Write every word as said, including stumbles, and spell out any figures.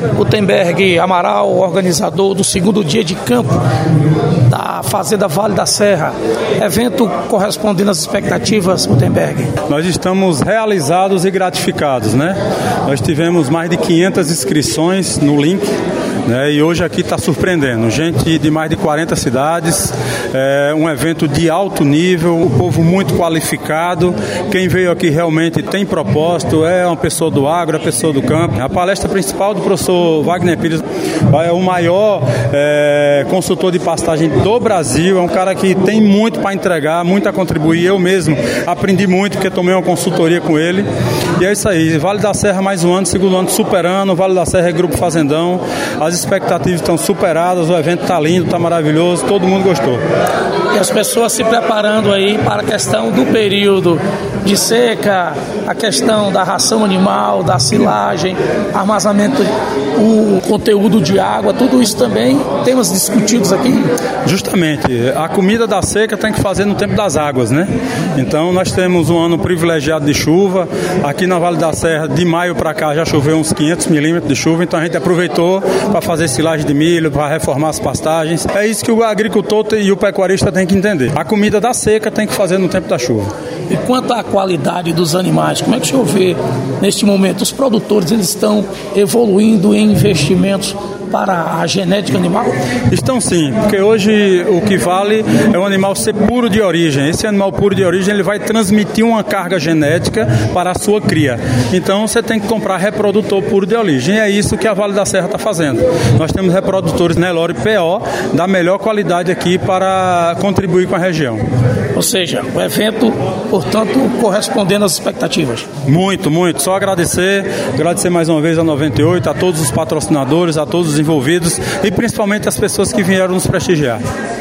Gutenberg Amaral, organizador do segundo dia de campo da Fazenda Vale da Serra. Evento correspondendo às expectativas, Gutenberg. Nós estamos realizados e gratificados, né? Nós tivemos mais de quinhentas inscrições no link, né? E hoje aqui está surpreendendo. Gente de mais de quarenta cidades, é um evento de alto nível, um povo muito qualificado. Quem veio aqui realmente tem propósito, é uma pessoa do agro, é uma pessoa do campo. A palestra principal do professor Wagner Pires é o maior é, consultor de pastagem do Brasil, é um cara que tem muito para entregar, muito a contribuir. Eu mesmo aprendi muito porque tomei uma consultoria com ele. E é isso aí, Vale da Serra mais um ano, segundo ano superando, Vale da Serra é Grupo Fazendão, as expectativas estão superadas, o evento está lindo, está maravilhoso, todo mundo gostou. E as pessoas se preparando aí para a questão do período de seca, a questão da ração animal, da silagem, armazenamento, o conteúdo de água, tudo isso também temas discutidos aqui. Justamente, a comida da seca tem que fazer no tempo das águas, né? Então nós temos um ano privilegiado de chuva, aqui na Vale da Serra de maio para cá já choveu uns quinhentos milímetros de chuva, então a gente aproveitou para fazer silagem de milho, para reformar as pastagens. É isso que o agricultor e o pecuarista tem que entender. A comida da seca tem que fazer no tempo da chuva. E quanto à qualidade dos animais, como é que o senhor vê neste momento? Os produtores, eles estão evoluindo em investimentos para a genética animal? Estão sim, porque hoje o que vale é o animal ser puro de origem. Esse animal puro de origem, ele vai transmitir uma carga genética para a sua cria. Então você tem que comprar reprodutor puro de origem. E é isso que a Vale da Serra está fazendo. Nós temos reprodutores Nelore P O da melhor qualidade aqui para contribuir com a região. Ou seja, o evento, portanto, correspondendo às expectativas. Muito, muito. Só agradecer, agradecer mais uma vez a noventa e oito, a todos os patrocinadores, a todos os envolvidos e principalmente as pessoas que vieram nos prestigiar.